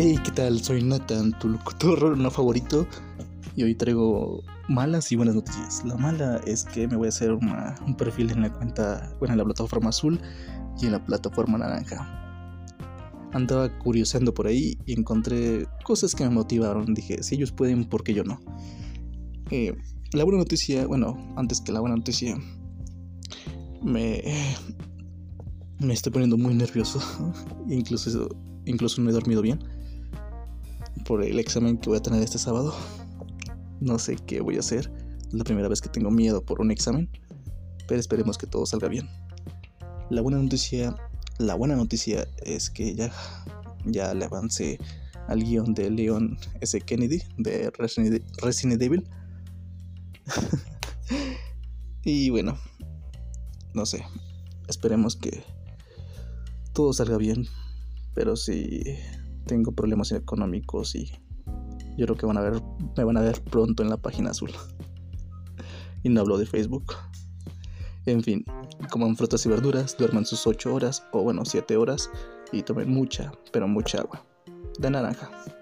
Hey, ¿qué tal? Soy Nathan, tu locutor no favorito. Y hoy traigo malas y buenas noticias. La mala es que me voy a hacer un perfil en la cuenta, bueno, en la plataforma azul y en la plataforma naranja. Andaba curioseando por ahí y encontré cosas que me motivaron. Dije, si ellos pueden, ¿por qué yo no? Eh, la buena noticia, bueno, antes que la buena noticia, me, me estoy poniendo muy nervioso. Incluso no he dormido bien por el examen que voy a tener este sábado. No sé qué voy a hacer. Es la primera vez que tengo miedo por un examen, pero esperemos que todo salga bien. La buena noticia es que ya le avancé al guión de Leon S. Kennedy de Resident Evil. Y bueno, no sé, esperemos que todo salga bien, pero si tengo problemas económicos y yo creo que me van a ver pronto en la página azul. Y no hablo de Facebook. En fin, coman frutas y verduras, duerman sus 8 horas, o bueno, 7 horas, y tomen mucha, pero mucha agua. De naranja.